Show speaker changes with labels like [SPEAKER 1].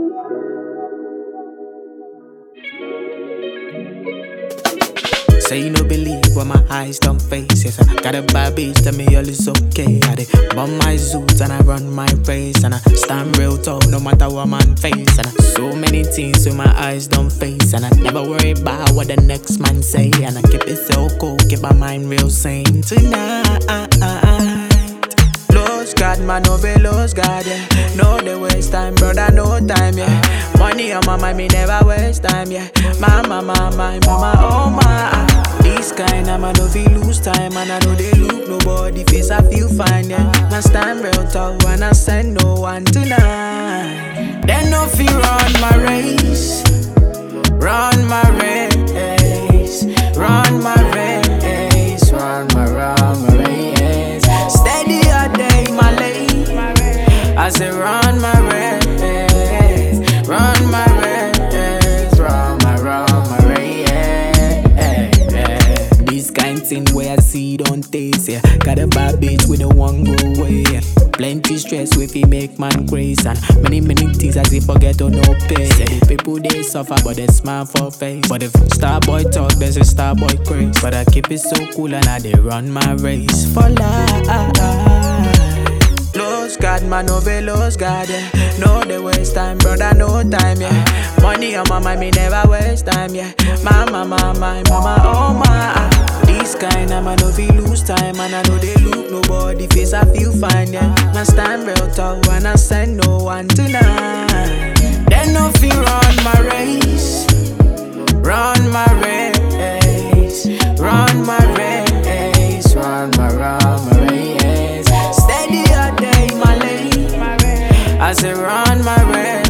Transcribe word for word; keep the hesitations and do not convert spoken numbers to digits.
[SPEAKER 1] Say you no believe what my eyes don't face. Yes, I got a bad bitch, tell me all is okay. I dey bum my zoot and I run my race. And I stand real tall no matter what man face. And I so many things with my eyes don't face. And I never worry about what the next man say. And I keep it so cool, keep my mind real sane. Tonight, Lose God, man, no be lose God, yeah. No, they waste time, brother, no time, yeah. Money on my mind, me never waste time, yeah. Mama, mama, my mama, oh my. This kind of man, no feel lose time. And I know they look nobody face, I feel fine, yeah. My stand real tall and I send no one tonight. Then no feel run my race. Run my race. Run my race. Run my, run my race. Steady a day, my lady. I say run my race. Run my race. Run my, run my race. This kind thing where I see don't taste, yeah. Got a bad bitch with a one go away, yeah. Plenty stress with it make man crazy. And many, many things as if forget to no pay. Say the people they suffer but they smile for face. But if star boy talk, there's a star boy craze. But I keep it so cool and I they run my race for life. Lose God, man, no be lose God, yeah. No, they waste time, brother, no time, yeah. Money on my mind, me never waste time, yeah. Mama, mama, my mama, oh my. This kind of man, no feel lose time. And I know they look nobody face, I feel fine, yeah. I stand real tall and I send no one tonight. Then no feel run my race. Run my race. Run my race. Run my, run my race. Steady a day, my lady. I say run my race.